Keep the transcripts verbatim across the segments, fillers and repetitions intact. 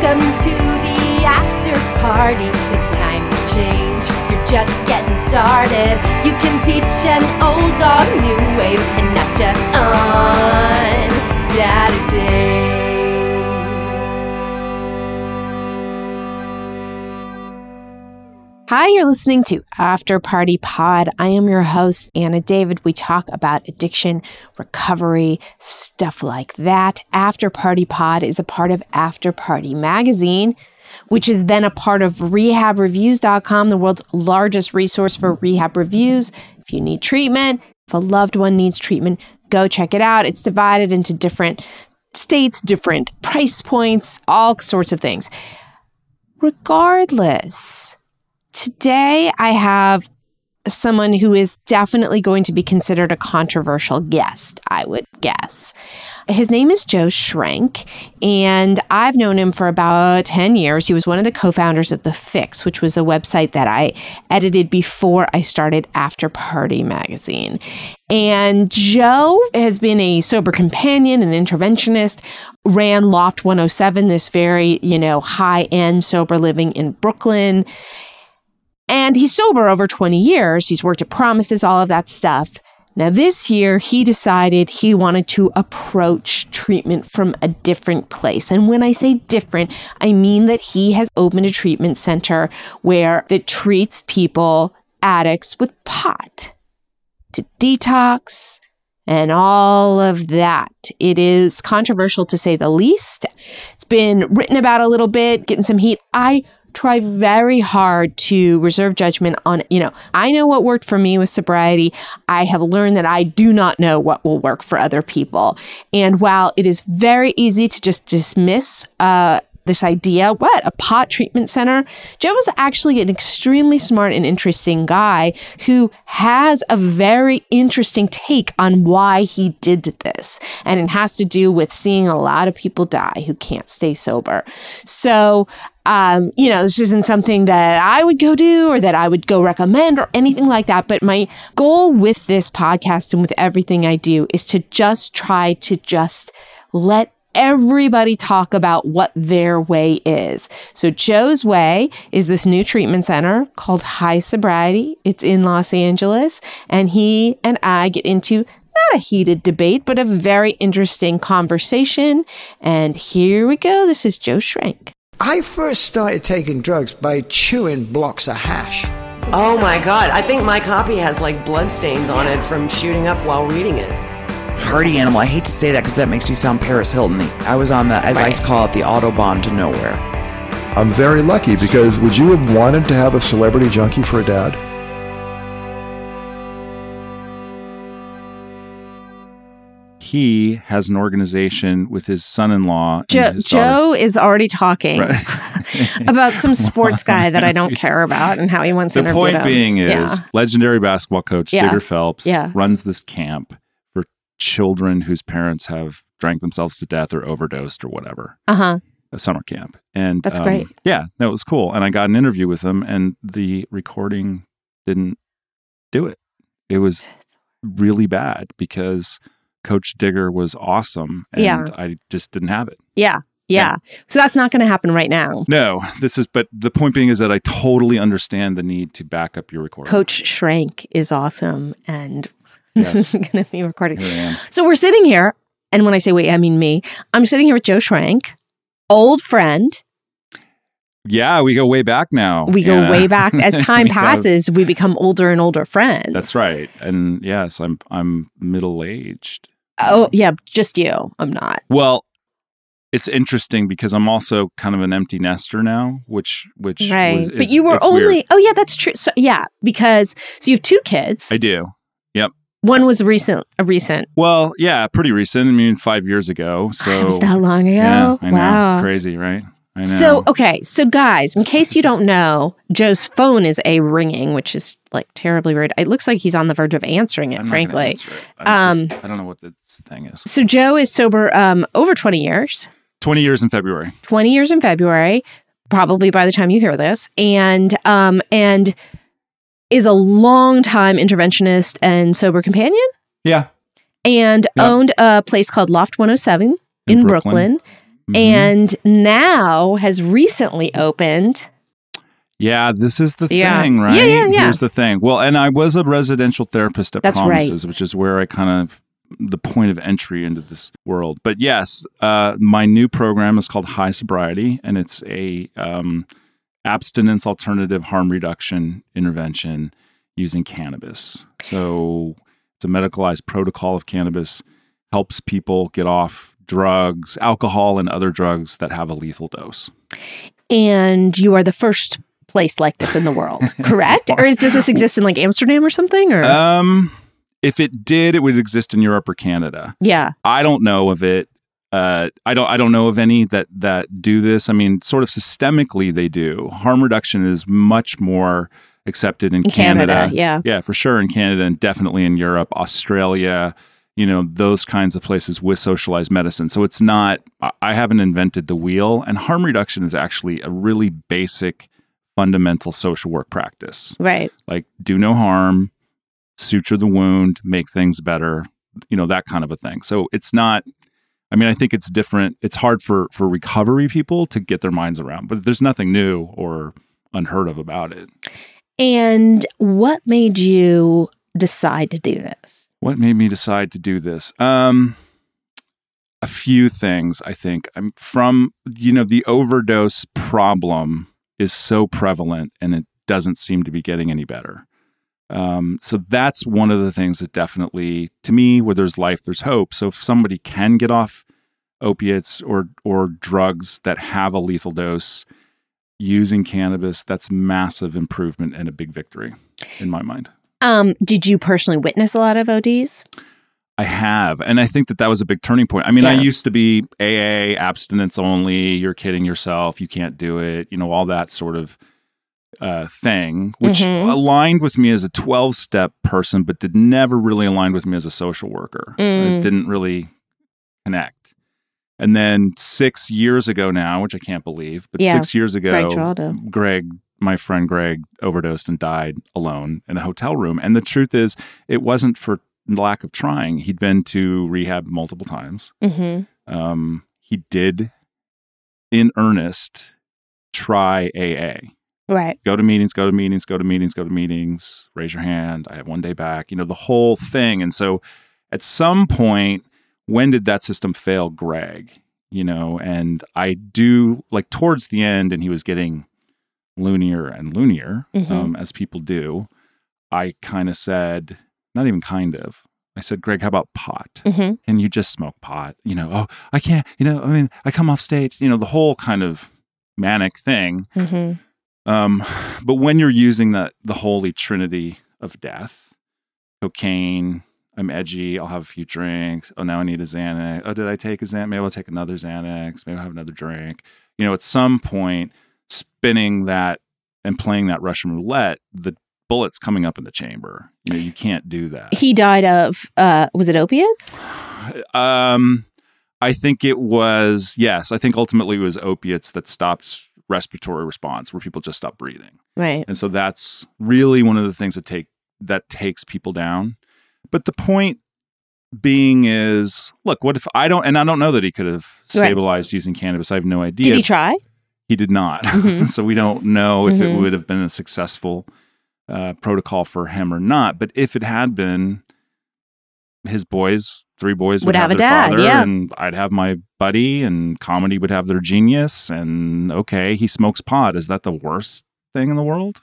Welcome to the after party. It's time to change. You're just getting started. You can teach an old dog new ways, and not just on Saturdays. Hi, you're listening to After Party Pod. I am your host, Anna David. We talk about addiction, recovery, stuff like that. After Party Pod is a part of After Party Magazine, which is then a part of rehab reviews dot com, the world's largest resource for rehab reviews. If you need treatment, if a loved one needs treatment, go check it out. It's divided into different states, different price points, all sorts of things. Regardless, today I have someone who is definitely going to be considered a controversial guest, I would guess. His name is Joe Schrenk, and I've known him for about ten years. He was one of the co-founders of The Fix, which was a website that I edited before I started After Party Magazine. And Joe has been a sober companion, an interventionist, ran Loft one oh seven, this very, you know, high-end sober living in Brooklyn. And he's sober over twenty years. He's worked at Promises, all of that stuff. Now, this year, he decided he wanted to approach treatment from a different place. And when I say different, I mean that he has opened a treatment center where it treats people, addicts, with pot to detox and all of that. It is controversial to say the least. It's been written about a little bit, getting some heat. I try very hard to reserve judgment on, you know, I know what worked for me with sobriety. I have learned that I do not know what will work for other people. And while it is very easy to just dismiss uh, this idea, what, a pot treatment center? Joe is actually an extremely smart and interesting guy who has a very interesting take on why he did this. And it has to do with seeing a lot of people die who can't stay sober. So, Um, you know, this isn't something that I would go do or that I would go recommend or anything like that. But my goal with this podcast and with everything I do is to just try to just let everybody talk about what their way is. So Joe's way is this new treatment center called High Sobriety. It's in Los Angeles. And he and I get into not a heated debate, but a very interesting conversation. And here we go. This is Joe Schrenk. I first started taking drugs by chewing blocks of hash. Oh my God, I think my copy has like bloodstains on it from shooting up while reading it. Party animal. I hate to say that because that makes me sound Paris Hilton. I was on the, as right. I call it, the Autobahn to nowhere. I'm very lucky because would you have wanted to have a celebrity junkie for a dad? He has an organization with his son-in-law. Jo- and his Joe is already talking right. about some sports guy that I don't care about and how he wants to interview him. The point being is, yeah. legendary basketball coach yeah. Digger Phelps yeah. runs this camp for children whose parents have drank themselves to death or overdosed or whatever. Uh-huh. A summer camp. And that's um, great. Yeah, no, it was cool. And I got an interview with him and the recording didn't do it. It was really bad because Coach Digger was awesome, and yeah. I just didn't have it. Yeah, yeah. yeah. So that's not going to happen right now. No, this is, but the point being is that I totally understand the need to back up your recording. Coach Schrenk is awesome, and yes. this is going to be recorded. Here I am. So we're sitting here, and when I say we, I mean me. I'm sitting here with Joe Schrenk, old friend. Yeah, we go way back now. We Anna. go way back. As time passes, we become older and older friends. That's right. And yes, I'm I'm middle-aged. Oh, yeah, just you. I'm not. Well, it's interesting because I'm also kind of an empty nester now, which which right. was, is, but you were only weird. Oh, yeah, that's true. So yeah, because so you have two kids. I do. Yep. One was recent, a recent. Well, yeah, pretty recent. I mean, five years ago. So God, was that long ago? Yeah, I wow. know. Crazy, right? I know. So, okay. So guys, in case you don't know, Joe's phone is a ringing, which is like terribly rude. It looks like he's on the verge of answering it, I'm frankly. Answer it. Um, just, I don't know what this thing is. So Joe is sober um, over twenty years. twenty years in February. twenty years in February, probably by the time you hear this. And, um, and is a longtime interventionist and sober companion. Yeah. And yep. owned a place called Loft one oh seven in, in Brooklyn. Brooklyn. Mhm. and now has recently opened. Yeah, this is the Yeah. thing, right? Yeah, yeah, yeah. Here's the thing. Well, and I was a residential therapist at That's right. Promises, which is where I kind of the point of entry into this world. But yes, uh, my new program is called High Sobriety, and it's a um, abstinence alternative harm reduction intervention using cannabis. So it's a medicalized protocol of cannabis, helps people get off drugs, alcohol, and other drugs that have a lethal dose. And you are the first place like this in the world, correct? Or is, does this exist in like Amsterdam or something? Or Um, if it did, it would exist in Europe or Canada. yeah, I don't know of it. Uh, I don't. I don't know of any that that do this. I mean, sort of systemically, they do. Harm reduction is much more accepted in, in Canada, yeah. Yeah, for sure in Canada and definitely in Europe, Australia. You know, those kinds of places with socialized medicine. So it's not. I haven't invented the wheel. And harm reduction is actually a really basic, fundamental social work practice. Right. Like do no harm, suture the wound, make things better, you know, that kind of a thing. So it's not, I mean, I think it's different. It's hard for, for recovery people to get their minds around, but there's nothing new or unheard of about it. And what made you decide to do this? What made me decide to do this? Um, a few things, I think. I'm from, you know, the overdose problem is so prevalent and it doesn't seem to be getting any better. Um, so that's one of the things that definitely, to me, where there's life, there's hope. So if somebody can get off opiates or or drugs that have a lethal dose using cannabis, that's massive improvement and a big victory in my mind. Um, did you personally witness a lot of O Ds? I have. And I think that that was a big turning point. I mean, I Yeah. used to be A A, abstinence only, you're kidding yourself, you can't do it, you know, all that sort of uh, thing, which Mhm. aligned with me as a twelve-step person, but did never really align with me as a social worker. Mm. It didn't really connect. And then six years ago now, which I can't believe, but Yeah. six years ago, Greg Giraldo. Greg, my friend Greg, overdosed and died alone in a hotel room. And the truth is, it wasn't for lack of trying. He'd been to rehab multiple times. Mm-hmm. Um, he did, in earnest, try A A. Right. Go to meetings, go to meetings, go to meetings, go to meetings, raise your hand. I have one day back, you know, the whole thing. And so at some point, when did that system fail Greg? You know, and I do, like towards the end, and he was getting loonier and loonier, Mhm. um, as people do, I kind of said, not even kind of, I said, Greg, how about pot? Mm-hmm. Can you just smoke pot? You know, oh, I can't, you know, I mean, I come off stage, you know, the whole kind of manic thing. Mm-hmm. Um, but when you're using the, the holy trinity of death, cocaine, I'm edgy, I'll have a few drinks. Oh, now I need a Xanax. Oh, did I take a Xanax? Maybe I'll take another Xanax. Maybe I'll have another drink. You know, at some point, spinning that and playing that Russian roulette, the bullet's coming up in the chamber. You know, you can't do that. He died of, uh, was it opiates? Um, I think it was, yes, I think ultimately it was opiates that stopped respiratory response where people just stop breathing. Right. And so that's really one of the things that take that takes people down. But the point being is, look, what if I don't, and I don't know that he could have stabilized right. using cannabis. I have no idea. Did he try? He did not. Mm-hmm. So we don't know if mm-hmm. it would have been a successful uh, protocol for him or not. But if it had been, his boys, three boys would, would have, have a their dad, father, yeah. and I'd have my buddy, and comedy would have their genius. And okay, he smokes pot. Is that the worst thing in the world?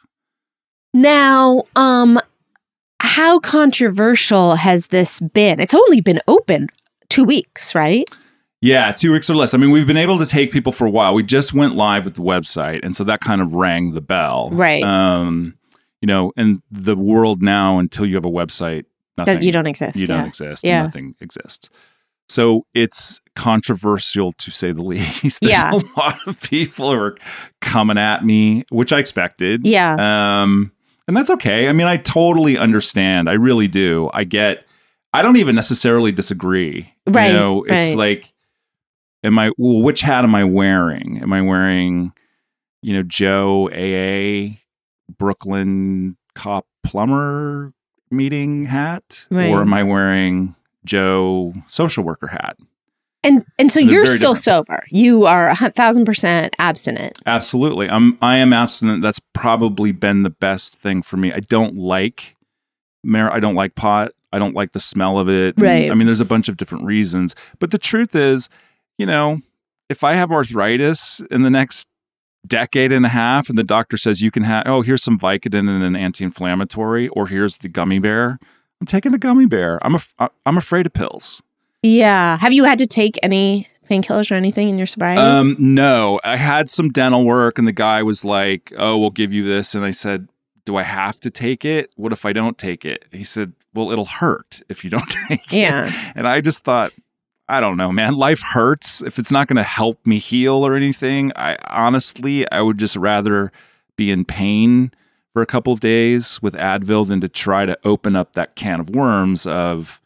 Now, um, how controversial has this been? It's only been open two weeks, right? Yeah, two weeks or less. I mean, we've been able to take people for a while. We just went live with the website, and so that kind of rang the bell. Right. Um, you know, in the world now, until you have a website, nothing. That you don't exist. You yeah. don't exist. Yeah. Nothing exists. So it's controversial to say the least. There's yeah. a lot of people who are coming at me, which I expected. Yeah. Um, and that's okay. I mean, I totally understand. I really do. I get, I don't even necessarily disagree. Right. You know, it's right. like, am I, well, which hat am I wearing? Am I wearing, you know, Joe A A, Brooklyn cop plumber meeting hat? Right. Or am I wearing Joe social worker hat? And and so They're you're very still different. sober. You are a hu- thousand percent abstinent. Absolutely. I'm I am abstinent. That's probably been the best thing for me. I don't like mar I don't like pot. I don't like the smell of it. And, Right. I mean, there's a bunch of different reasons. But the truth is, you know, if I have arthritis in the next decade and a half and the doctor says you can have, oh, here's some Vicodin and an anti-inflammatory, or here's the gummy bear, I'm taking the gummy bear. I'm af- I'm afraid of pills. Yeah. Have you had to take any painkillers or anything in your sobriety? Um, no, I had some dental work and the guy was like, oh, we'll give you this. And I said, do I have to take it? What if I don't take it? He said, well, it'll hurt if you don't take Yeah. it. And I just thought, I don't know, man, life hurts. If it's not going to help me heal or anything, I honestly, I would just rather be in pain for a couple of days with Advil than to try to open up that can of worms of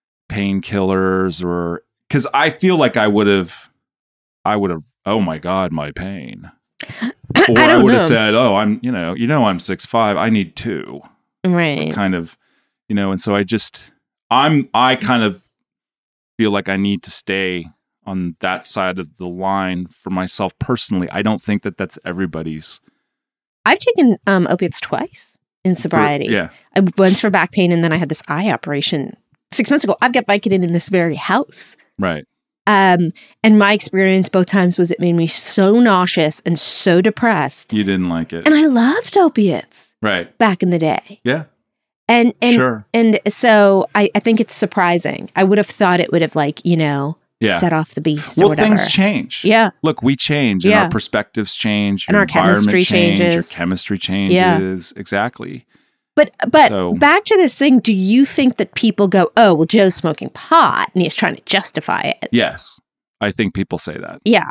painkillers, or because I feel like I would have, I would have, oh my God, my pain. Or I I, don't would have know. said, oh, I'm, you know, you know, I'm six five. I need two. Right. Kind of, you know, and so I just, I'm, I kind of feel like I need to stay on that side of the line for myself personally. I don't think that that's everybody's. I've taken um, opiates twice in sobriety. For, yeah. I, once for back pain, and then I had this eye operation six months ago. I've got Vicodin in this very house. Right. Um, and my experience both times was it made me so nauseous and so depressed. You didn't like it. And I loved opiates Right. back in the day. Yeah. And and Sure. and so I, I think it's surprising. I would have thought it would have, like, you know, Yeah. set off the beast or Well, whatever. things change. Yeah. Look, we change and Yeah. our perspectives change. And your our environment chemistry change, Your changes. chemistry changes. Exactly. But but So- back to this thing, do you think that people go, oh, well, Joe's smoking pot and he's trying to justify it? Yes. I think people say that. Yeah.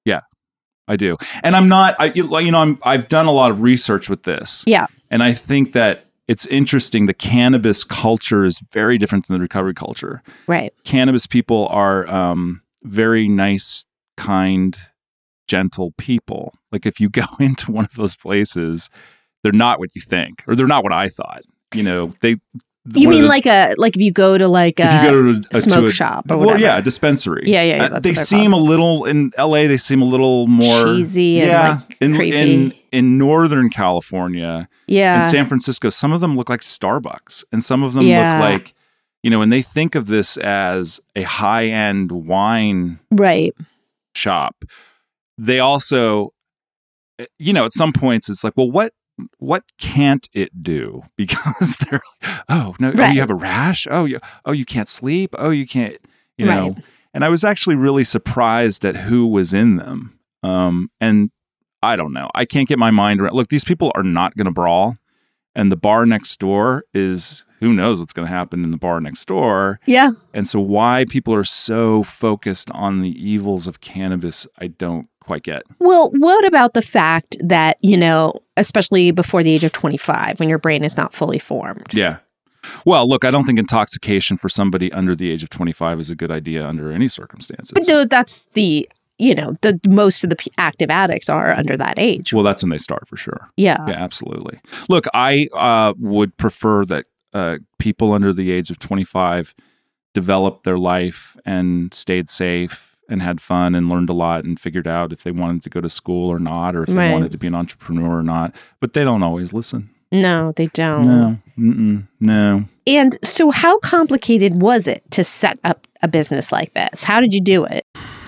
I do. And I'm not, I, you you know, I'm, I've done a lot of research with this. Yeah. And I think that it's interesting. The cannabis culture is very different than the recovery culture. Right. Cannabis people are um, very nice, kind, gentle people. Like if you go into one of those places, they're not what you think, or they're not what I thought. You know, they. You one of mean the- like a like if you go to like a, if you go to a, smoke to a- shop or well, whatever? yeah, a dispensary. Yeah, yeah, yeah, Uh, that's they what they're seem called. a little in L A. They seem a little more Cheesy and, yeah, like, in, creepy. in in Northern California, Yeah. in San Francisco, some of them look like Starbucks, and some of them Yeah. look like, you know, and they think of this as a high end wine Right. shop. They also, you know, at some points it's like, well, what what can't it do? Because they're like, oh no, oh, Right. you have a rash. Oh, you oh you can't sleep. Oh, you can't, you know. Right. And I was actually really surprised at who was in them. Um, and I don't know. I can't get my mind around. Look, these people are not going to brawl, and the bar next door is, who knows what's going to happen in the bar next door. Yeah. And so why people are so focused on the evils of cannabis, I don't quite get. Well, what about the fact that, you know, especially before the age of twenty-five, when your brain is not fully formed? Yeah. Well, look, I don't think intoxication for somebody under the age of twenty-five is a good idea under any circumstances. But no, that's the, you know, the most of the p- active addicts are under that age. Well, that's when they start for sure. Yeah. Yeah, absolutely. Look, I uh, would prefer that uh, people under the age of twenty-five developed their life and stayed safe and had fun and learned a lot and figured out if they wanted to go to school or not, or if they Right. wanted to be an entrepreneur or not. But they don't always listen. No, they don't. No, Mm-mm. no. And so how complicated was it to set up a business like this? How did you do it?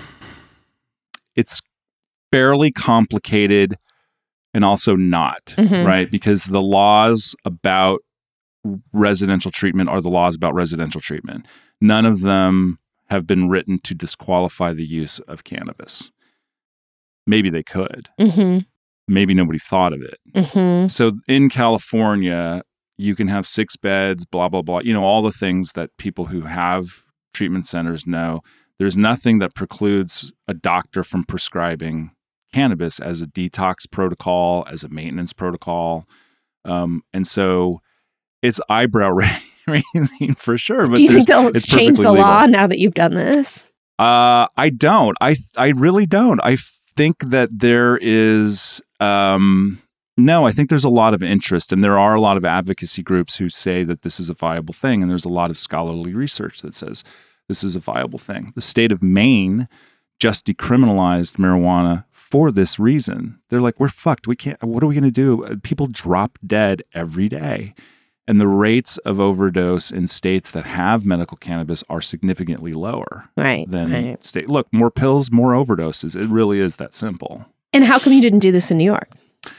It's fairly complicated and also not, Mhm. right? Because the laws about residential treatment are the laws about residential treatment. None of them have been written to disqualify the use of cannabis. Maybe they could. Mm-hmm. Maybe nobody thought of it. Mm-hmm. So in California, you can have six beds, blah, blah, blah. You know, all the things that people who have treatment centers know. There's nothing that precludes a doctor from prescribing cannabis as a detox protocol, as a maintenance protocol. Um, and so it's eyebrow raising for sure. But Do you there's- think they'll it's change perfectly the legal. law now that you've done this? Uh, I don't. I I really don't. I think that there is um, no. I think there's a lot of interest, and there are a lot of advocacy groups who say that this is a viable thing, and there's a lot of scholarly research that says this is a viable thing. The state of Maine just decriminalized marijuana for this reason. They're like, we're fucked. We can't, what are we going to do? People drop dead every day. And the rates of overdose in states that have medical cannabis are significantly lower Right. than right. state. Look, more pills, more overdoses. It really is that simple. And how come you didn't do this in New York?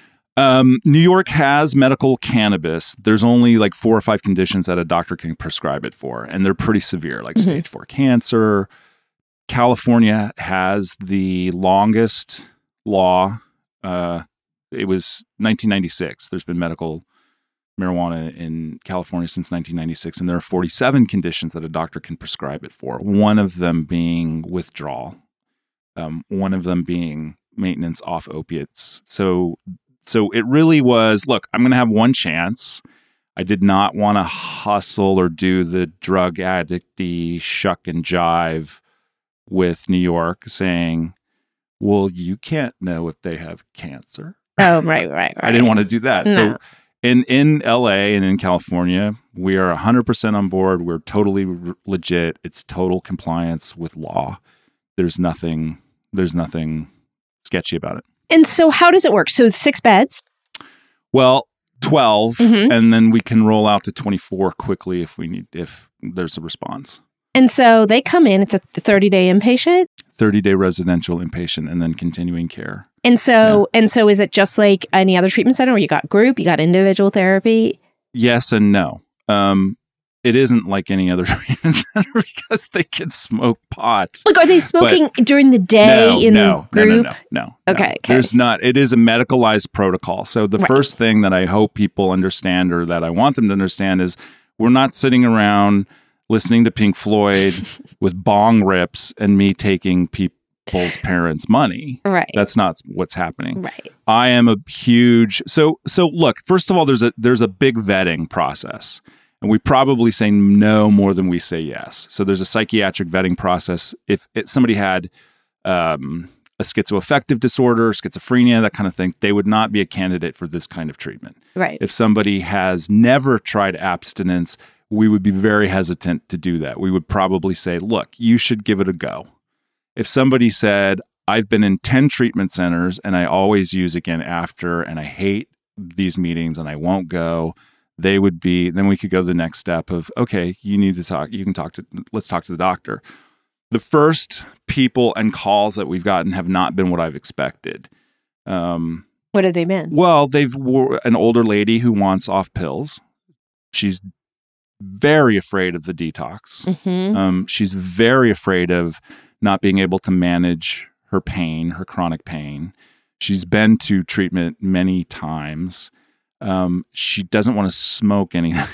Um, New York has medical cannabis. There's only like four or five conditions that a doctor can prescribe it for, and they're pretty severe, like Mm-hmm. stage four cancer. California has the longest law. Uh, it was nineteen ninety-six. There's been medical marijuana in California since nineteen ninety-six, and there are forty-seven conditions that a doctor can prescribe it for. One of them being withdrawal. Um, one of them being maintenance off opiates. So, so it really was, look, I'm going to have one chance. I did not want to hustle or do the drug addict-y shuck and jive with New York saying, well, you can't know if they have cancer. Oh, right, right, right. I didn't want to do that. No. So in, in L A and in California, we are one hundred percent on board. We're totally r- legit. It's total compliance with law. There's nothing, there's nothing sketchy about it. And so how does it work? So six beds. Well, twelve, Mhm. and then we can roll out to twenty-four quickly if we need, if there's a response. And so they come in, it's a thirty-day inpatient. thirty-day residential inpatient and then continuing care. And so and so is it just like any other treatment center where you got group, you got individual therapy? Yes and no. Um, it isn't like any other treatment center because they can smoke pot. Like, are they smoking during the day no, in no, group? No, no, no, no. Okay, no. okay. There's not. It is a medicalized protocol. So the Right. first thing that I hope people understand, or that I want them to understand, is we're not sitting around listening to Pink Floyd with bong rips and me taking people's parents' money. Right. That's not what's happening. Right. I am a huge so so look, first of all, there's a there's a big vetting process. And we probably say no more than we say yes. So there's a psychiatric vetting process. If it, somebody had um, a schizoaffective disorder, schizophrenia, that kind of thing, they would not be a candidate for this kind of treatment. Right. If somebody has never tried abstinence, we would be very hesitant to do that. We would probably say, look, you should give it a go. If somebody said, I've been in ten treatment centers and I always use again after, and I hate these meetings and I won't go, they would be, then we could go to the next step of, okay, you need to talk, you can talk to, let's talk to the doctor. The first people and calls that we've gotten have not been what I've expected. Um, What have they been? well, they've were an older lady who wants off pills. She's very afraid of the detox. Mm-hmm. Um, she's very afraid of not being able to manage her pain, her chronic pain. She's been to treatment many times. Um, she doesn't want to smoke anything.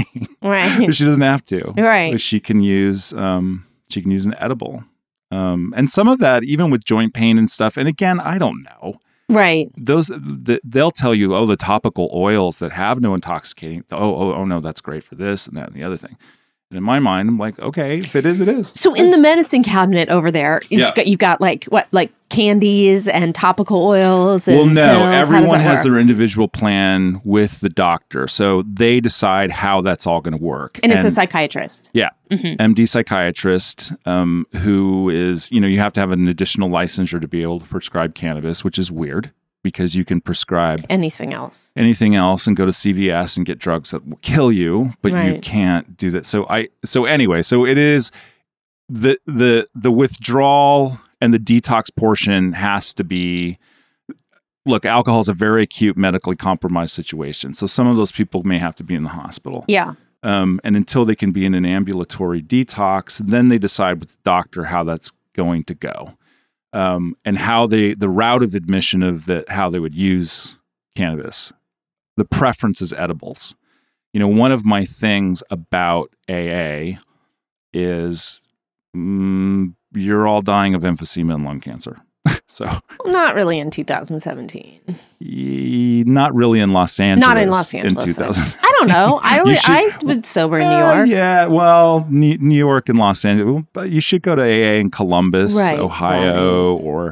Right. She doesn't have to. Right. But she can use um, she can use an edible. Um, and some of that, even with joint pain and stuff. And again, I don't know. Right. Those the, they'll tell you, oh, the topical oils that have no intoxicating. Oh, oh, oh, no, that's great for this and that and the other thing. And in my mind, I'm like, okay, if it is, it is. So in the medicine cabinet over there, it's Yeah. got, you've got like what, like candies and topical oils. And Well, no, pills? How does everyone that has work? their individual plan with the doctor, so they decide how that's all going to work. And it's a psychiatrist. Yeah, M D psychiatrist um, who is, you know, you have to have an additional licensure to be able to prescribe cannabis, which is weird because you can prescribe Anything else? anything else and go to C V S and get drugs that will kill you, but you Right. can't do that. So I, so anyway, so it is the the the withdrawal and the detox portion has to be. Look, alcohol is a very acute medically compromised situation, so some of those people may have to be in the hospital. Yeah. Um, and until they can be in an ambulatory detox, then they decide with the doctor how that's going to go, um, and how they the route of admission of the how they would use cannabis. The preference is edibles. You know, one of my things about A A is mm, you're all dying of emphysema and lung cancer. So Well, not really in two thousand seventeen. y- not really in Los Angeles. Not in Los Angeles. in two thousand. I don't know. I You was, should- I was sober in New Uh, York. yeah, well, New, New York and Los Angeles, but you should go to A A in Columbus, Right, Ohio, or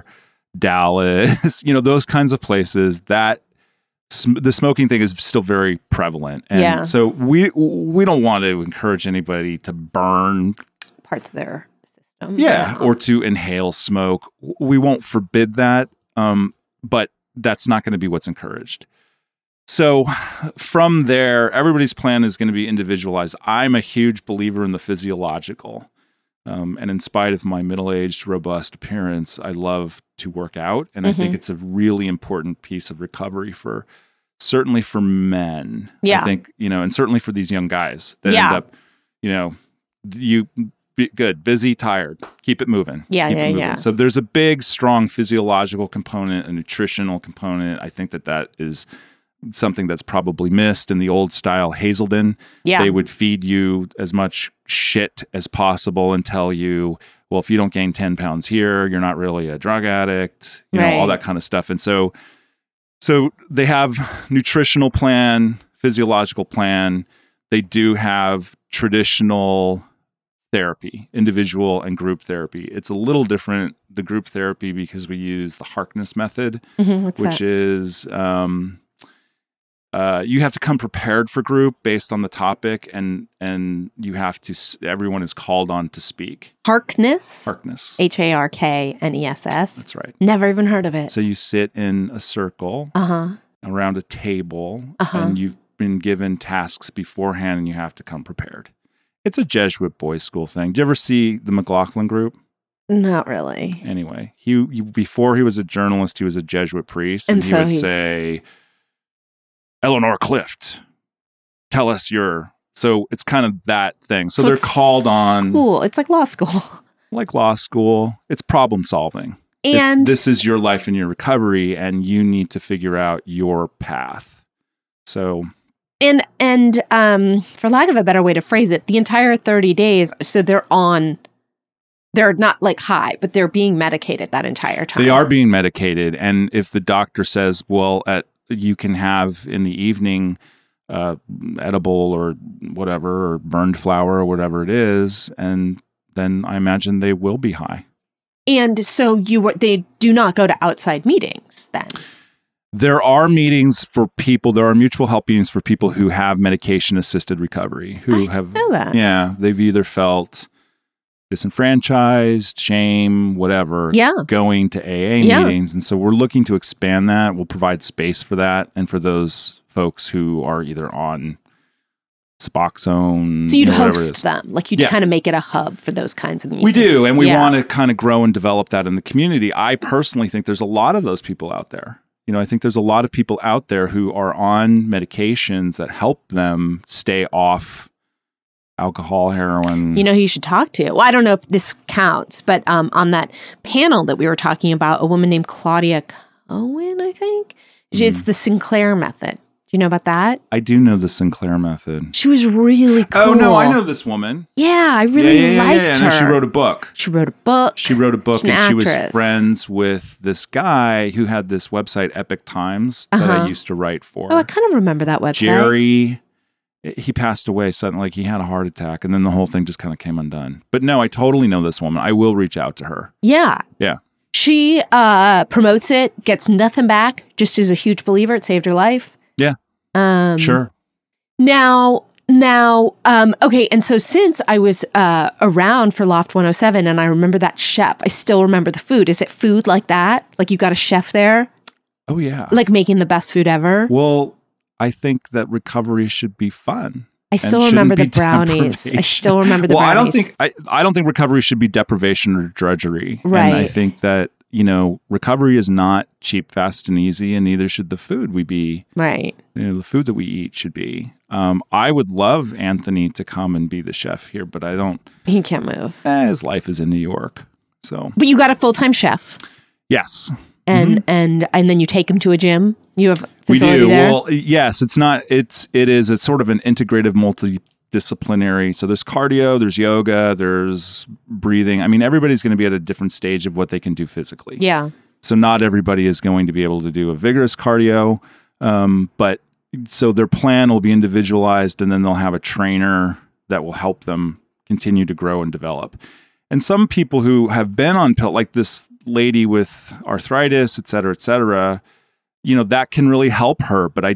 Dallas. You know, those kinds of places. That sm- the smoking thing is still very prevalent, and Yeah. so we we don't want to encourage anybody to burn parts of their system. Yeah, or to inhale smoke. We won't forbid that, um, but that's not going to be what's encouraged. So from there, everybody's plan is going to be individualized. I'm a huge believer in the physiological. Um, and in spite of my middle-aged, robust appearance, I love to work out. And mm-hmm. I think it's a really important piece of recovery for, certainly for men. Yeah. I think, you know, and certainly for these young guys that yeah. end up, you know, you be good, busy, tired, keep it moving. Yeah, keep yeah, it moving. yeah. So there's a big, strong physiological component, a nutritional component. I think that that is something that's probably missed in the old style Hazelden. Yeah. They would feed you as much shit as possible and tell you, well, if you don't gain ten pounds here, you're not really a drug addict, you right. know, all that kind of stuff. And so, so they have nutritional plan, physiological plan. They do have traditional therapy, individual and group therapy. It's a little different, the group therapy, because we use the Harkness method, mm-hmm. What's which that? is, um, Uh, you have to come prepared for group based on the topic, and and you have to. Everyone is called on to speak. Harkness. Harkness. H A R K N E S S. That's right. Never even heard of it. So you sit in a circle uh-huh. around a table, uh-huh. and you've been given tasks beforehand, and you have to come prepared. It's a Jesuit boys' school thing. Do you ever see the McLaughlin Group? Not really. Anyway, he, he before he was a journalist, he was a Jesuit priest, and, and he so would he... say, Eleanor Clift, tell us your... So it's kind of that thing. So, so they're called on... School. It's like law school. Like law school. It's problem solving. And it's, this is your life and your recovery, and you need to figure out your path. So... And, and um, for lack of a better way to phrase it, the entire thirty days, so they're on... They're not like high, but they're being medicated that entire time. They are being medicated. And if the doctor says, well, at you can have in the evening uh, edible or whatever, or burned flour or whatever it is, and then I imagine they will be high. And so you were, they do not go to outside meetings then? There are meetings for people, there are mutual help meetings for people who have medication-assisted recovery, who I have, know that. yeah, they've either felt disenfranchised, shame, whatever, yeah. going to A A yeah. meetings. And so we're looking to expand that. We'll provide space for that. And for those folks who are either on Suboxone. So you'd you know, host them. Like you'd yeah. kind of make it a hub for those kinds of meetings. We do. And we yeah. want to kind of grow and develop that in the community. I personally think there's a lot of those people out there. You know, I think there's a lot of people out there who are on medications that help them stay off alcohol, heroin. You know who you should talk to? Well, I don't know if this counts, but um, on that panel that we were talking about, a woman named Claudia Cohen, I think. Mm. It's the Sinclair method. Do you know about that? I do know the Sinclair method. She was really cool. Oh, no, I know this woman. Yeah, I really yeah, yeah, liked yeah, yeah. her. And she wrote a book. She wrote a book. She wrote a book, She's and an she was actress. friends with this guy who had this website, Epic Times, that Uh-huh. I used to write for. Oh, I kind of remember that website. Jerry... He passed away suddenly, like he had a heart attack, and then the whole thing just kind of came undone. But no, I totally know this woman. I will reach out to her. Yeah. Yeah. She uh, promotes it, gets nothing back, just is a huge believer. It saved her life. Yeah. Um, sure. Now, now, um, okay, and so since I was uh, around for Loft one oh seven, and I remember that chef, I still remember the food. Is it food like that? Like you got a chef there? Oh, yeah. Like making the best food ever? Well, I think that recovery should be fun. I still remember the brownies. I still remember the well, brownies. I don't think I, I don't think recovery should be deprivation or drudgery. Right. And I think that, you know, recovery is not cheap, fast, and easy, and neither should the food we be. Right. You know, the food that we eat should be. Um, I would love Anthony to come and be the chef here, but I don't. He can't move. Eh, his life is in New York, so. But you got a full-time chef. Yes. And mm-hmm. and and then you take him to a gym. You have a we facility do. there? Well, yes, it's not. It's it is. It's sort of an integrative, multidisciplinary. So there's cardio, there's yoga, there's breathing. I mean, everybody's going to be at a different stage of what they can do physically. Yeah. So not everybody is going to be able to do a vigorous cardio, um, but so their plan will be individualized, and then they'll have a trainer that will help them continue to grow and develop. And some people who have been on pill, like this lady with arthritis, et cetera, et cetera, you know, that can really help her. But I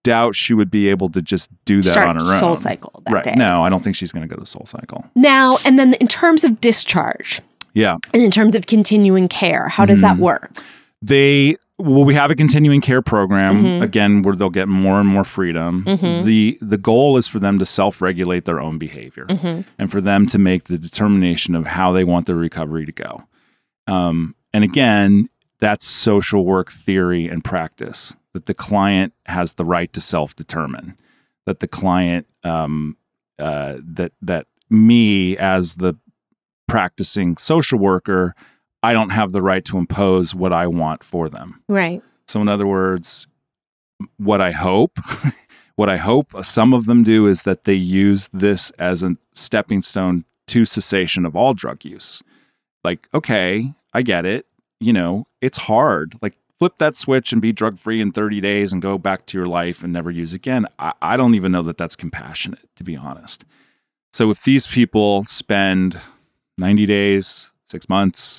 doubt she would be able to just do that Start on her own. Soul Cycle that right. day. No, I don't think she's going to go to Soul Cycle. Now, and then in terms of discharge, Yeah. and in terms of continuing care, how does that work? They, well, we have a continuing care program, Mm-hmm. again, where they'll get more and more freedom. Mm-hmm. The the goal is for them to self-regulate their own behavior Mm-hmm. and for them to make the determination of how they want their recovery to go. Um, and again, that's social work theory and practice, that the client has the right to self-determine, that the client, um, uh, that that me as the practicing social worker, I don't have the right to impose what I want for them. Right. So in other words, what I hope, what I hope some of them do is that they use this as a stepping stone to cessation of all drug use. Like, okay, I get it. You know, it's hard. Like, flip that switch and be drug free in thirty days and go back to your life and never use again. I, I don't even know that that's compassionate, to be honest. So if these people spend ninety days, six months,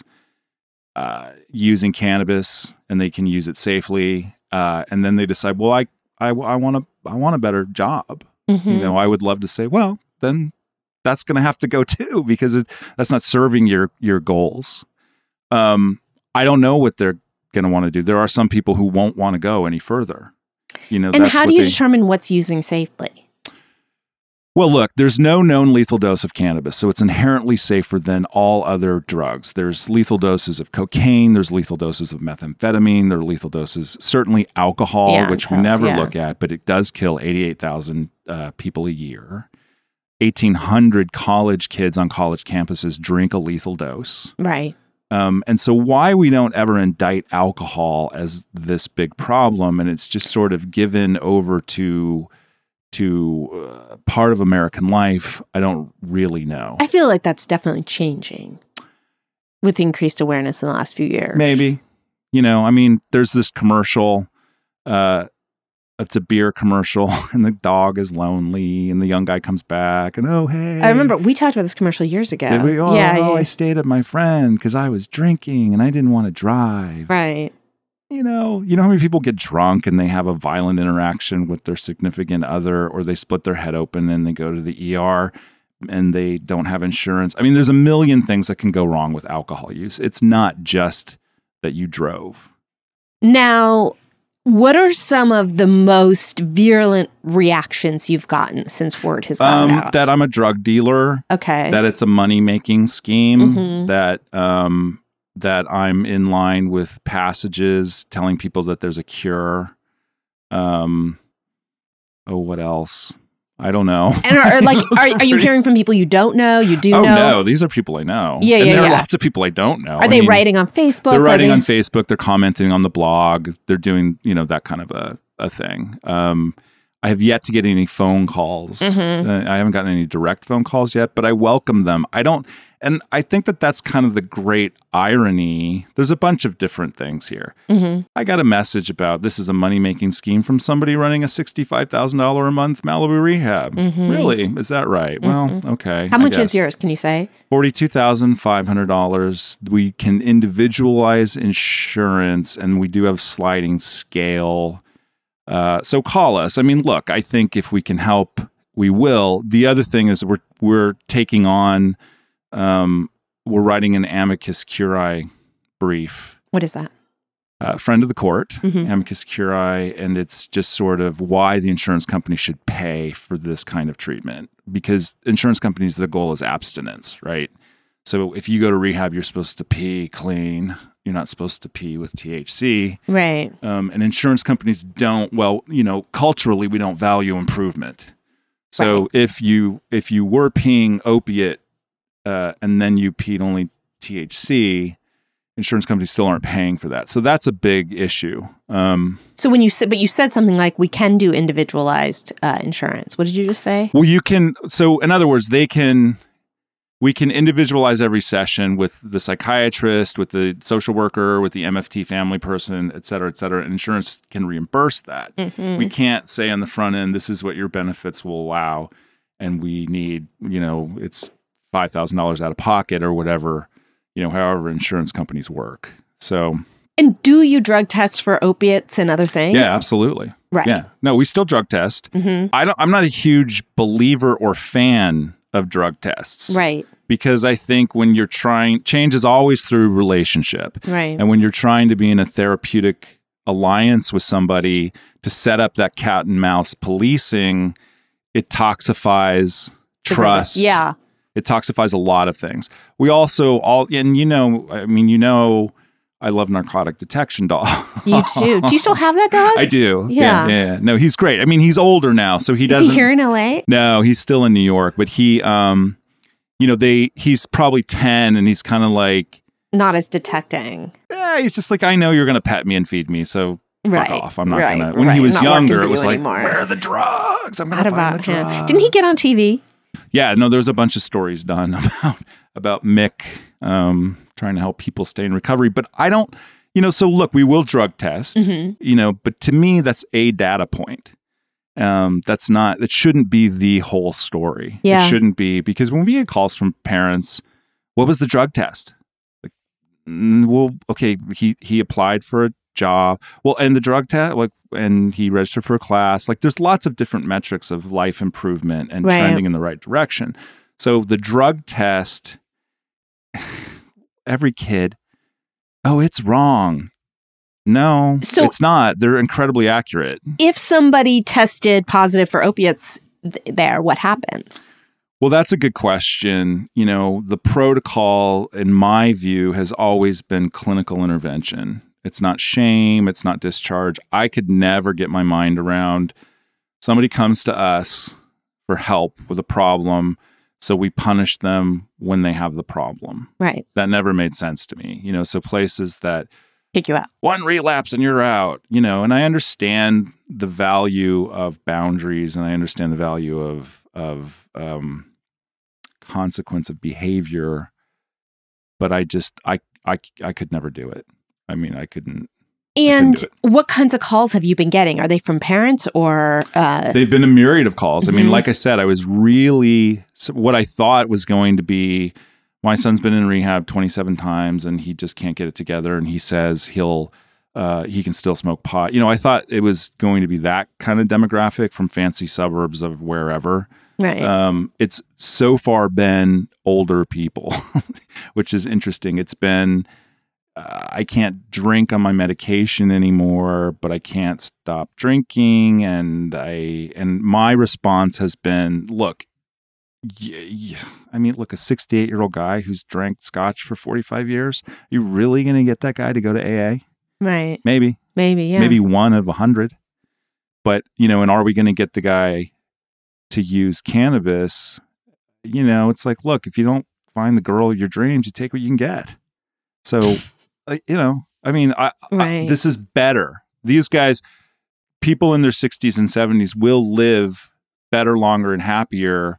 uh, using cannabis and they can use it safely, uh, and then they decide, well, I, I, I want a, I want a better job. Mm-hmm. You know, I would love to say, well, then that's going to have to go too, because it, that's not serving your, your goals. Um, I don't know what they're going to want to do. There are some people who won't want to go any further. You know, And that's how what do you they, determine what's using safely? Well, look, there's no known lethal dose of cannabis, so it's inherently safer than all other drugs. There's lethal doses of cocaine, there's lethal doses of methamphetamine, there are lethal doses, certainly alcohol, Yeah, which we pills, never yeah. look at, but it does kill eighty-eight thousand uh, people a year. eighteen hundred college kids on college campuses drink a lethal dose. Right. Um, and so why we don't ever indict alcohol as this big problem, and it's just sort of given over to to uh, part of American life, I don't really know. I feel like that's definitely changing with increased awareness in the last few years. Maybe. You know, I mean, there's this commercial, uh, it's a beer commercial, and the dog is lonely, and the young guy comes back, and oh, hey. I remember we talked about this commercial years ago. Did we? Oh, yeah, oh, yeah. I stayed at my friend because I was drinking, and I didn't want to drive. Right. You know, you know how many people get drunk and they have a violent interaction with their significant other, or they split their head open and they go to the E R and they don't have insurance. I mean, there's a million things that can go wrong with alcohol use. It's not just that you drove. Now, what are some of the most virulent reactions you've gotten since word has gone Um, out? that I'm a drug dealer, okay. that it's a money-making scheme, Mhm. that um, that I'm in line with passages telling people that there's a cure. Um, oh, what else? I don't know. and are, are, like, Those are, are you pretty- hearing from people you don't know? You do Oh know? no, these are people I know. Yeah, and yeah, there are yeah. lots of people I don't know. Are I they mean, writing on Facebook? They're Are writing they- on Facebook. They're commenting on the blog. They're doing, you know, that kind of a, a thing. Um, I have yet to get any phone calls. Mhm. Uh, I haven't gotten any direct phone calls yet, but I welcome them. I don't, and I think that that's kind of the great irony. There's a bunch of different things here. Mhm. I got a message about this is a money-making scheme from somebody running a sixty-five thousand dollars a month Malibu rehab. Mhm. Really? Is that right? Well, okay. How I much guess. is yours? Can you say? forty-two thousand five hundred dollars. We can individualize insurance, and we do have sliding scale. Uh, so call us. I mean, look, I think if we can help, we will. The other thing is we're we're taking on, um, we're writing an amicus curiae brief. What is that? Uh, friend of the court, Mhm. amicus curiae, and it's just sort of why the insurance company should pay for this kind of treatment. Because insurance companies, the goal is abstinence, right? So if you go to rehab, you're supposed to pee clean. You're not supposed to pee with T H C. Right. Um, and insurance companies don't, well, you know, culturally, we don't value improvement. So Right. if you if you were peeing opiate uh, and then you peed only T H C, insurance companies still aren't paying for that. So that's a big issue. Um, So when you said, but you said something like we can do individualized uh, insurance. What did you just say? well, you can, so in other words, they can, we can individualize every session with the psychiatrist, with the social worker, with the M F T family person, et cetera, et cetera. And insurance can reimburse that. Mhm. We can't say on the front end, this is what your benefits will allow. And we need, you know, it's five thousand dollars out of pocket or whatever, you know, however insurance companies work. So, And do you drug test for opiates and other things? yeah, absolutely. Right. Yeah. No, we still drug test. Mm-hmm. I don't, I'm not a huge believer or fan of drug tests. Right. Because I think when you're trying, change is always through relationship. Right. And when you're trying to be in a therapeutic alliance with somebody to set up that cat and mouse policing, it toxifies trust. Yeah. It toxifies a lot of things. We also all, and you know, I mean, you know, I love Narcotic Detection Dog. You too. Do you still have that dog? I do. Yeah. yeah. Yeah. No, he's great. I mean, he's older now, so he Is doesn't. he here in L A? No, he's still in New York, but he, um, you know, they, he's probably ten and he's kind of like, Not as detecting. yeah, he's just like, I know you're going to pet me and feed me. So Right. fuck off. I'm not right, going to, when right. he was Not working younger, for it was you like, anymore. where are the drugs? I'm going Not to find about the him. drugs. Didn't he get on T V? Yeah, no, there's a bunch of stories done about, about Mick, um, trying to help people stay in recovery. But I don't, you know, so look, we will drug test, Mm-hmm. you know, but to me, that's a data point. Um, that's not, it shouldn't be the whole story. Yeah. It shouldn't be, because when we get calls from parents, what was the drug test? Like, mm, well, okay, he, he applied for a job. Well, and the drug test, like, and he registered for a class. Like, there's lots of different metrics of life improvement and Right. trending in the right direction. So the drug test, every kid, oh, it's wrong. No, So- it's not. They're incredibly accurate. If somebody tested positive for opiates th- there, what happens? Well, that's a good question. You know, the protocol, in my view, has always been clinical intervention. It's not shame. It's not discharge. I could never get my mind around somebody comes to us for help with a problem, so we punish them when they have the problem. Right. That never made sense to me. You know, so places that Kick you out. one relapse and you're out, you know, and I understand the value of boundaries and I understand the value of, of, um, consequence of behavior, but I just, I, I, I could never do it. I mean, I couldn't. And do it. what kinds of calls have you been getting? Are they from parents or? Uh, They've been a myriad of calls. I mean, Mhm. like I said, I was really, so what I thought was going to be, my son's been in rehab twenty-seven times and he just can't get it together. And he says he'll, uh, he can still smoke pot. You know, I thought it was going to be that kind of demographic from fancy suburbs of wherever. right. Um, it's so far been older people, which is interesting. It's been, uh, I can't drink on my medication anymore, but I can't stop drinking. And I, and my response has been, look, y- y- I mean, look, a sixty-eight year old guy who's drank scotch for forty-five years, are you really going to get that guy to go to A A? right. Maybe, Maybe. Yeah. maybe one of a hundred. But, you know, and are we going to get the guy to use cannabis? You know, it's like, look, if you don't find the girl of your dreams, you take what you can get. So, like, you know, I mean, I, Right. I, this is better. These guys, people in their sixties and seventies will live better, longer, and happier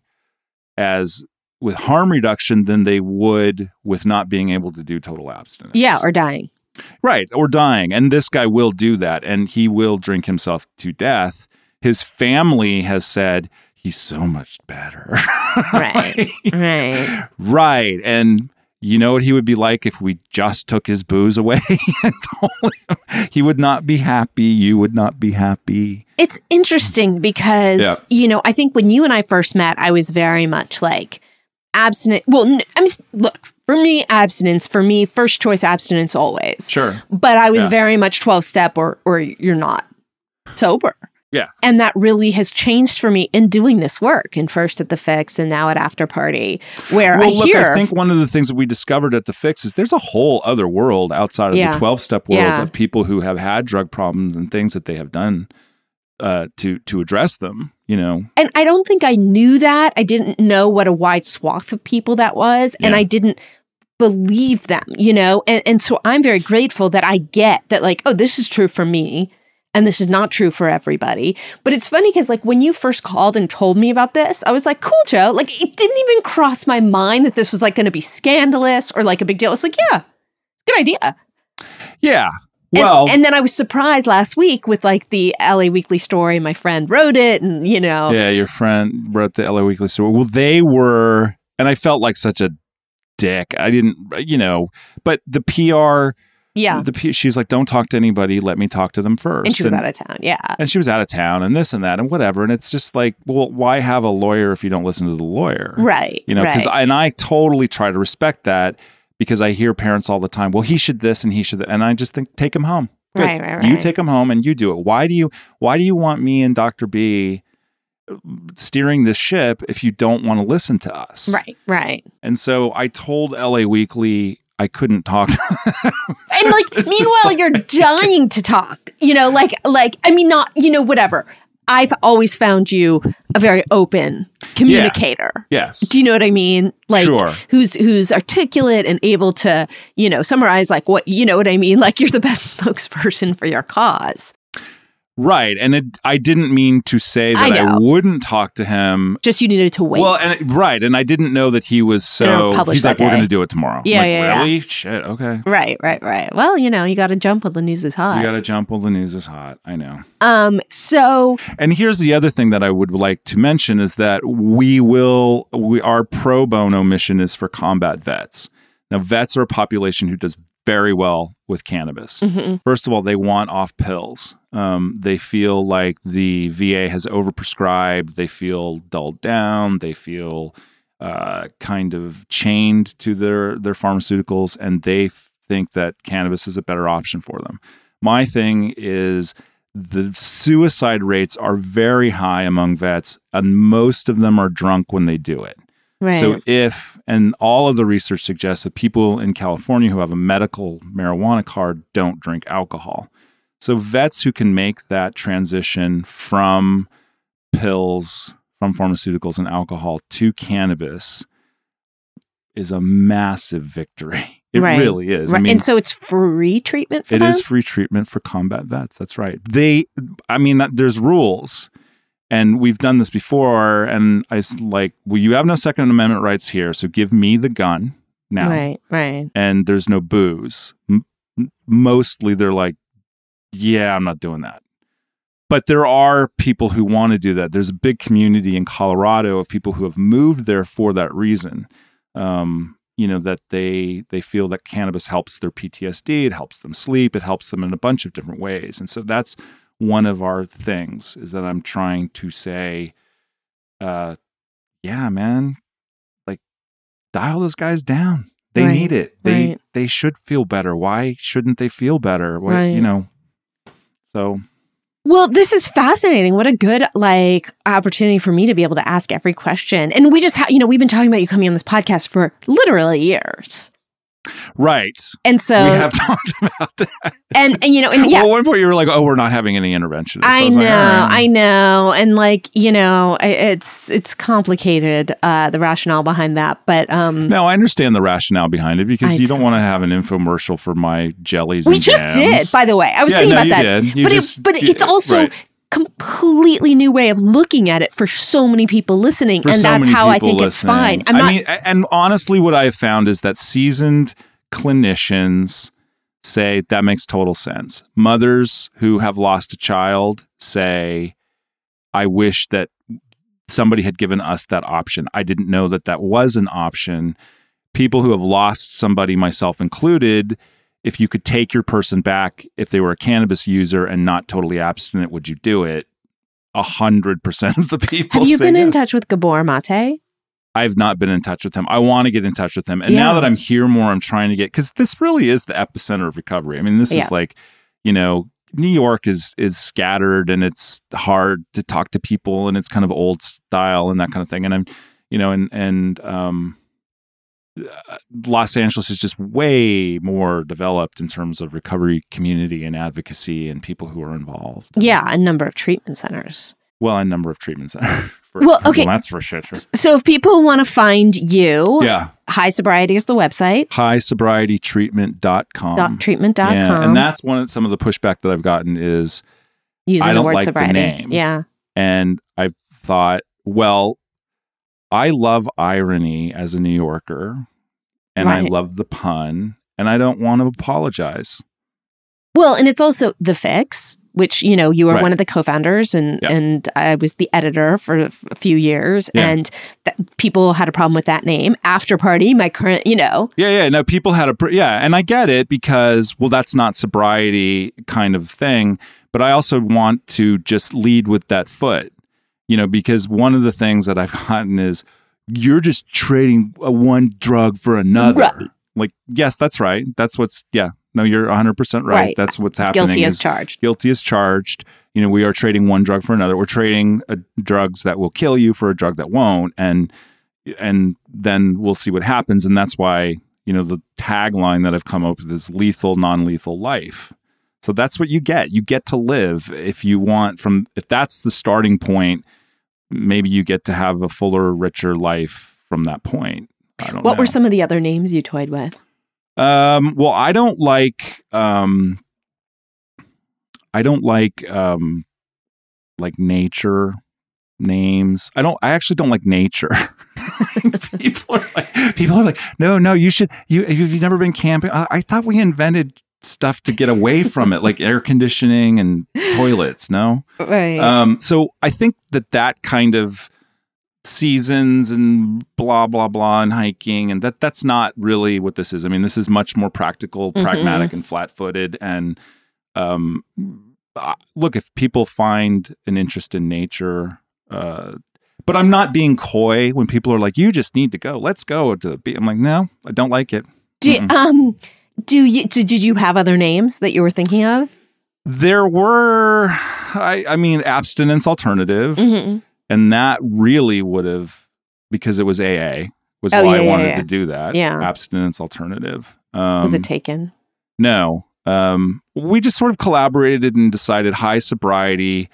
as with harm reduction than they would with not being able to do total abstinence. Yeah. Or dying. Right, or dying. And this guy will do that, and he will drink himself to death. His family has said he's so much better. Right. Right. Right. And you know what he would be like if we just took his booze away and told him he would not be happy. You would not be happy. It's interesting because, Yeah. you know, I think when you and I first met, I was very much like abstinent. Well, n- I mean, look, for me, abstinence, for me, first choice abstinence always. Sure. But I was Yeah. very much twelve step or, or you're not sober. Yeah. And that really has changed for me in doing this work, and first at the Fix and now at After Party, where Well, I look, hear. I think one of the things that we discovered at the Fix is there's a whole other world outside of Yeah. the twelve-step world Yeah. of people who have had drug problems and things that they have done uh, to to address them. You know, And I don't think I knew that. I didn't know what a wide swath of people that was. And Yeah. I didn't believe them, you know? And, and so I'm very grateful that I get that, like, oh, this is true for me. And this is not true for everybody. But it's funny because, like, when you first called and told me about this, I was like, cool, Joe. Like, it didn't even cross my mind that this was, like, going to be scandalous or, like, a big deal. I was like, yeah, good idea. yeah. And- Well, and, then I was surprised last week with, like, the L A Weekly story. My friend wrote it, and, you know. yeah, your friend wrote the L A Weekly story. Well, they were, and I felt like such a dick. I didn't, you know, but the P R Yeah. The, pe- she's like, don't talk to anybody. Let me talk to them first. And she was out of town. Yeah. And she was out of town and this and that and whatever. And it's just like, well, why have a lawyer if you don't listen to the lawyer? Right. You know, because right. I, and I totally try to respect that because I hear parents all the time, well, he should this and he should that. And I just think, take him home. Good. Right, right, right. You take him home and you do it. Why do you, why do you want me and Doctor B steering this ship if you don't want to listen to us? Right, right. And so I told L A Weekly I couldn't talk. And like, meanwhile, like, you're dying to talk, you know, like, like, I mean, not, you know, whatever. I've always found you a very open communicator. Yeah. Yes. Do you know what I mean? Like, sure. who's, who's articulate and able to, you know, summarize like what, you know what I mean? Like you're the best spokesperson for your cause. Right. And it, I didn't mean to say that I, I wouldn't talk to him. Just you needed to wait. Well, and it, right. And I didn't know that he was so, he's like, we're going to do it tomorrow. Yeah, like, yeah, really? yeah. Shit. Okay. Right, right, right. Well, you know, you got to jump when the news is hot. You got to jump while the news is hot. I know. Um. So. And here's the other thing that I would like to mention is that we will, we our pro bono mission is for combat vets. Now, vets are a population who does very well with cannabis. Mm-hmm. First of all, they want off pills. Um, they feel like the V A has overprescribed. They feel dulled down. They feel uh, kind of chained to their, their pharmaceuticals, and they f- think that cannabis is a better option for them. My thing is the suicide rates are very high among vets, and most of them are drunk when they do it. Right. So if, and all of the research suggests that people in California who have a medical marijuana card don't drink alcohol. So vets who can make that transition from pills, from pharmaceuticals and alcohol to cannabis is a massive victory. It right. really is. Right. I mean, and so it's free treatment for it them? It is free treatment for combat vets. That's right. They, I mean, there's rules. And we've done this before, and I was like, well, you have no Second Amendment rights here, so give me the gun now. Right, right. And there's no booze. M- mostly they're like, yeah, I'm not doing that. But there are people who want to do that. There's a big community in Colorado of people who have moved there for that reason. Um, you know, that they they feel that cannabis helps their P T S D, it helps them sleep, it helps them in a bunch of different ways. And so that's one of our things is that I'm trying to say, uh, yeah, man, like dial those guys down. They right, need it. They right. they should feel better. Why shouldn't they feel better? Why, right. You know, so. Well, this is fascinating. What a good like opportunity for me to be able to ask every question. And we just, ha- you know, we've been talking about you coming on this podcast for literally years. Right. And so we have talked about that. And, and you know, and yeah. Well, at one point you were like, oh, we're not having any intervention. So I, I know, like, right. I know. And like, you know, it's, it's complicated, uh, the rationale behind that. But, um, no, I understand the rationale behind it because I you don't do. want to have an infomercial for my jellies we and just jams. did, by the way. I was yeah, thinking no, about you that. Did. You but just, it, but you, it's also right. completely new way of looking at it for so many people listening. For and so that's many how I people think listening. it's fine. I'm I not, mean, and honestly, what I have found is that seasoned clinicians say that makes total sense. Mothers who have lost a child say, I wish that somebody had given us that option. I didn't know that that was an option. People who have lost somebody, myself included, if you could take your person back, if they were a cannabis user and not totally abstinent, would you do it? A hundred percent of the people have you say been in yes. touch with Gabor Mate? I've not been in touch with him. I want to get in touch with him. And Yeah. now that I'm here more, I'm trying to get, because this really is the epicenter of recovery. I mean, this Yeah. is like, you know, New York is is scattered and it's hard to talk to people and it's kind of old style and that kind of thing. And I'm, you know, and, and, um, Los Angeles is just way more developed in terms of recovery community and advocacy and people who are involved. Yeah, a number of treatment centers. Well, a number of treatment centers. For, Well, okay. Well, that's for sure. So if people want to find you, Yeah. High Sobriety is the website. high sobriety treatment dot com. Dot treatment dot com. Yeah, and that's one of some of the pushback that I've gotten is using I the don't word like the sobriety. name. Yeah. And I've thought, well, I love irony as a New Yorker, and I Right. love the pun, and I don't want to apologize. Well, and it's also the fix, which, you know, you were Right. one of the co-founders and, Yeah. and I was the editor for a few years. Yeah. And th- people had a problem with that name. After Party, my current, you know. Yeah, yeah. No, people had a, pr- yeah. And I get it because, well, that's not sobriety kind of thing. But I also want to just lead with that foot, you know, because one of the things that I've gotten is you're just trading a one drug for another. Right. Like, yes, that's right. That's what's, yeah. No, you're one hundred percent right. Right. That's what's happening. Guilty as is charged. Guilty as charged. You know, we are trading one drug for another. We're trading uh, drugs that will kill you for a drug that won't. And, and then we'll see what happens. And that's why, you know, the tagline that I've come up with is lethal, non-lethal life. So that's what you get. You get to live if you want from, if that's the starting point, maybe you get to have a fuller, richer life from that point. I don't What know. were some of the other names you toyed with? Um, well, I don't like, um, I don't like, um, like nature names. I don't, I actually don't like nature. people are like, people are like, no, no, you should, you, you've never been camping. I, I thought we invented stuff to get away from it, like air conditioning and toilets. No. Right. Um, so I think that that kind of seasons and blah, blah, blah, and hiking, and that that's not really what this is. I mean, this is much more practical, Mm-hmm. pragmatic, and flat-footed. And um, uh, look, if people find an interest in nature, uh, but I'm not being coy when people are like, you just need to go. Let's go to the beach. I'm like, no, I don't like it. Do, um, do you, did did you have other names that you were thinking of? There were, I, I mean, abstinence alternative. Mm-hmm. And that really would have, because it was A A, was Oh, why yeah, I yeah, wanted yeah. to do that. Yeah. Abstinence alternative. Um, Was it taken? No. Um, we just sort of collaborated and decided high sobriety.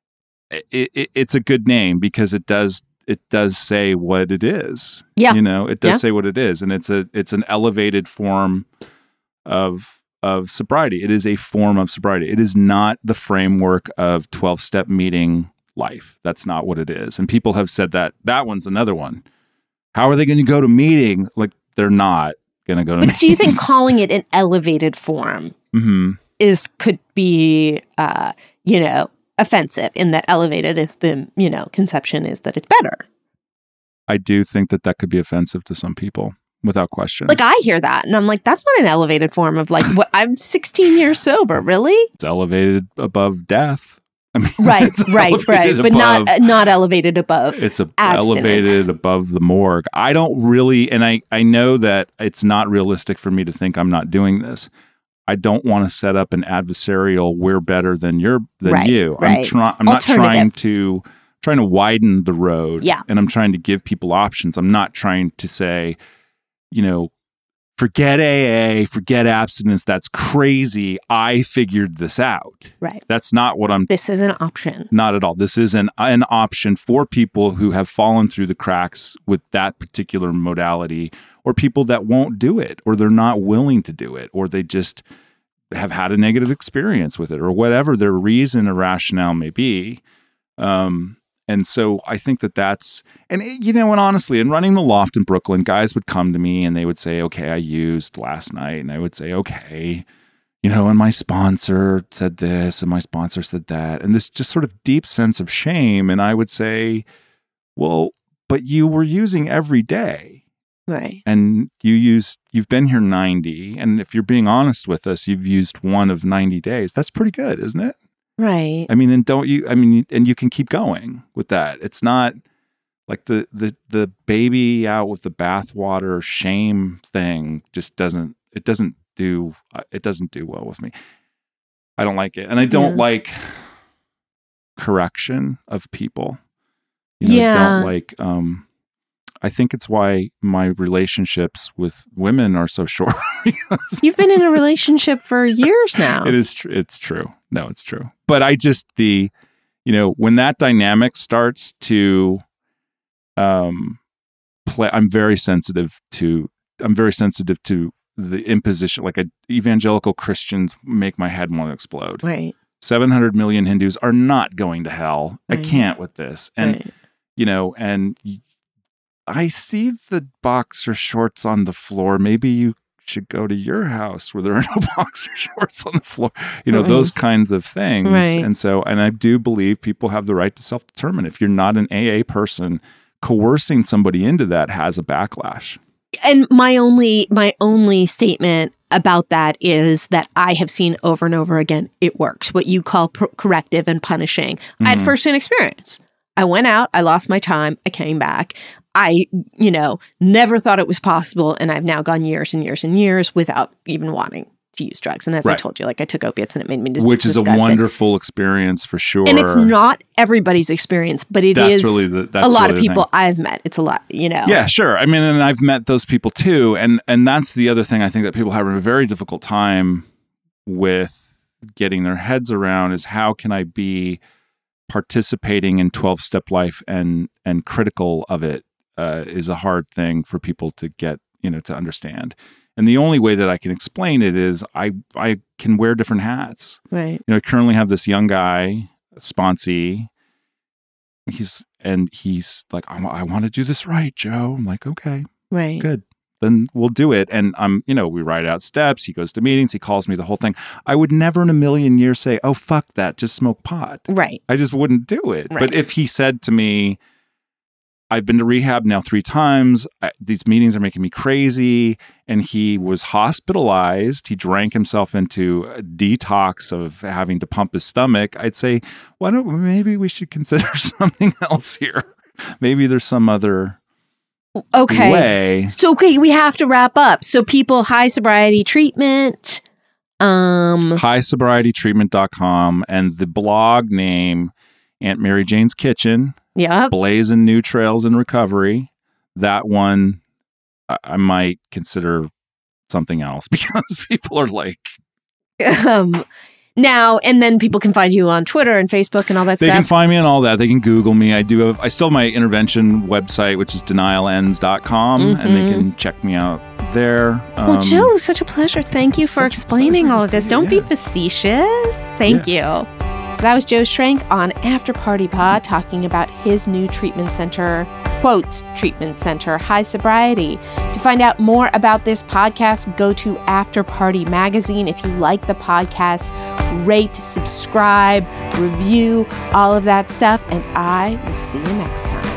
It, it, it's a good name because it does it does say what it is. Yeah. You know, it does Yeah. say what it is, and it's a it's an elevated form of of sobriety. It is a form of sobriety. It is not the framework of twelve-step meeting life. That's not what it is. And people have said that. That one's another one. How are they going to go to meeting? Like, they're not going to go to But meetings. do you think calling it an elevated form hmm is could be, uh, you know, offensive in that elevated is the, you know, conception is that it's better. I do think that that could be offensive to some people, without question. Like I hear that and I'm like, that's not an elevated form of like, what I'm sixteen years sober, really? It's elevated above death. I mean, Right, it's right, right. elevated But not above- uh, not elevated above. It's a abstinence. elevated above the morgue. I don't really, and I, I know that it's not realistic for me to think I'm not doing this. I don't want to set up an adversarial "we're better than you're than Right, you." I'm right. trying. I'm not trying Alternative. to trying to widen the road. Yeah. and I'm trying to give people options. I'm not trying to say, you know, forget A A, forget abstinence. That's crazy. I figured this out. Right. That's not what I'm. This is an option. Not at all. This is an an option for people who have fallen through the cracks with that particular modality, or people that won't do it, or they're not willing to do it, or they just have had a negative experience with it, or whatever their reason or rationale may be. Um, and so I think that that's, and it- you know, and honestly, in running the loft in Brooklyn, guys would come to me and they would say, okay, I used last night. And I would say, okay, you know, and my sponsor said this and my sponsor said that. And this just sort of deep sense of shame. And I would say, well, but you were using every day Right. and you used, you've been here ninety. And if you're being honest with us, you've used one of ninety days. That's pretty good, isn't it? Right. I mean, and don't you, I mean, and you can keep going with that. It's not like the, the, the baby out with the bathwater shame thing just doesn't, it doesn't do, it doesn't do well with me. I don't like it. And I don't Yeah. like correction of people. You know, I Yeah. don't like, um, I think it's why my relationships with women are so short. because You've been in a relationship for years now. It is true. It's true. No, it's true. But I just, the, you know, when that dynamic starts to, um, play, I'm very sensitive to, I'm very sensitive to the imposition, like a, evangelical Christians make my head want to explode. Right. seven hundred million Hindus are not going to hell. I Right. can't with this. And, Right. you know, and y- I see the boxer shorts on the floor. Maybe you should go to your house where there are no boxer shorts on the floor. You know, Mm-mm. those kinds of things. Right. And so, and I do believe people have the right to self-determine. If you're not an A A person, coercing somebody into that has a backlash. And my only my only statement about that is that I have seen over and over again, it works. What you call pro- corrective and punishing. I had Mhm. firsthand experience. I went out, I lost my time, I came back. I, you know, never thought it was possible. And I've now gone years and years and years without even wanting to use drugs. And as I Right. told you, like I took opiates and it made me dis- Which is a disgusted. wonderful experience for sure. And it's not everybody's experience, but it That's is really the- that's a lot really of the people thing. I've met. It's a lot, you know. Yeah, sure. I mean, and I've met those people too. And and that's the other thing I think that people have a very difficult time with getting their heads around is how can I be participating in twelve-step life and and critical of it uh, is a hard thing for people to get, you know, to understand. And the only way that I can explain it is I I can wear different hats. Right. You know, I currently have this young guy, sponsee. He's and he's like, I, I want to do this right, Joe. I'm like, okay, Right. good. Then we'll do it. And I'm, you know, we ride out steps. He goes to meetings. He calls me the whole thing. I would never in a million years say, oh, fuck that. Just smoke pot. Right. I just wouldn't do it. Right. But if he said to me, I've been to rehab now three times. I, these meetings are making me crazy. And he was hospitalized. He drank himself into a detox of having to pump his stomach. I'd say, why don't maybe we should consider something else here? Maybe there's some other Okay. way. So okay, we have to wrap up. So people, high sobriety treatment. Um high sobriety treatment dot com and the blog name Aunt Mary Jane's Kitchen, yeah. Blazing New Trails in Recovery. That one I, I might consider something else because people are like, Um now and then people can find you on Twitter and Facebook and all that they stuff. can find me on all that. They can Google me. I do have, I still have my intervention website, which is denial ends dot com, and they can check me out there. Well, Um, Joe, such a pleasure. Thank you for such a explaining pleasure all to of this. see Don't you. be facetious. Thank you. So that was Joe Schrank on After Party Pod talking about his new treatment center, quote, treatment center, High Sobriety. To find out more about this podcast, go to After Party Magazine. If you like the podcast, rate, subscribe, review, all of that stuff. And I will see you next time.